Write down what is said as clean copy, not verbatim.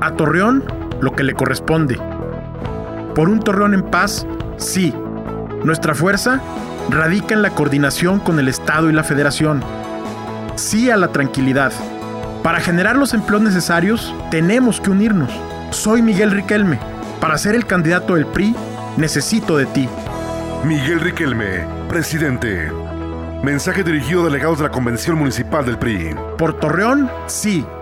A Torreón, lo que le corresponde. Por un Torreón en paz, sí. Nuestra fuerza radica en la coordinación con el Estado y la Federación. Sí a la tranquilidad. Para generar los empleos necesarios, tenemos que unirnos. Soy Miguel Riquelme. Para ser el candidato del PRI, necesito de ti. Miguel Riquelme, presidente. Mensaje dirigido a delegados de la Convención Municipal del PRI. Por Torreón, sí.